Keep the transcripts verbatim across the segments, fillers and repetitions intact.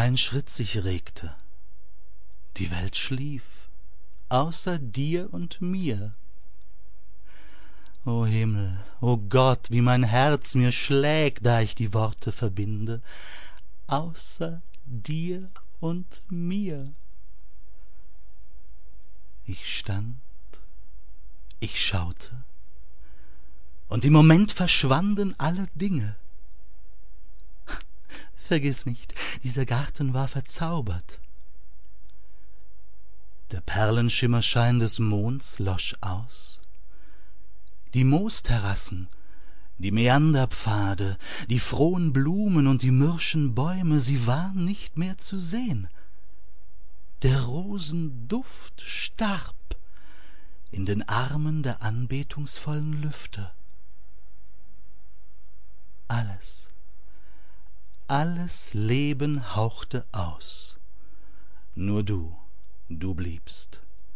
kein Schritt sich regte. Die Welt schlief, außer dir und mir. O Himmel, o Gott, wie mein Herz mir schlägt, da ich die Worte verbinde, außer dir und mir. Ich stand, ich schaute, und im Moment verschwanden alle Dinge. Vergiss nicht, dieser Garten war verzaubert. Der Perlenschimmerschein des Monds losch aus. Die Moosterrassen, die Meanderpfade, die frohen Blumen und die mürrischen Bäume, sie waren nicht mehr zu sehen. Der Rosenduft starb in den Armen der anbetungsvollen Lüfte. Alles, alles Leben hauchte aus. Nur du, du bliebst.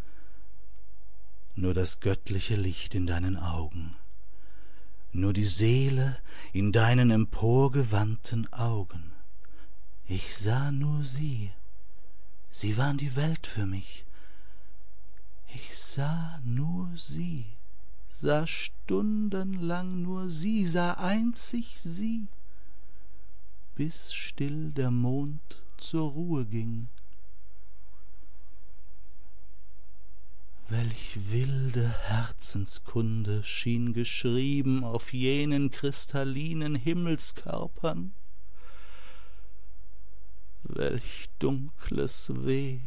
Nur das göttliche Licht in deinen Augen. Nur die Seele in deinen emporgewandten Augen. Ich sah nur sie. Sie waren die Welt für mich. Ich sah nur sie, sah stundenlang nur sie, sah einzig sie, bis still der Mond zur Ruhe ging. Welch wilde Herzenskunde schien geschrieben auf jenen kristallinen Himmelskörpern. Welch dunkles Weh,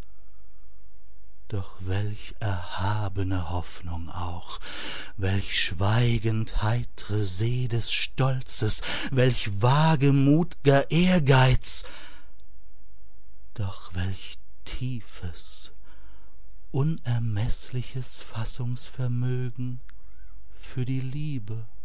doch welch erhabene Hoffnung auch, welch schweigend heitre See des Stolzes, welch wagemut'ger Ehrgeiz, doch welch tiefes, unermeßliches Fassungsvermögen für die Liebe.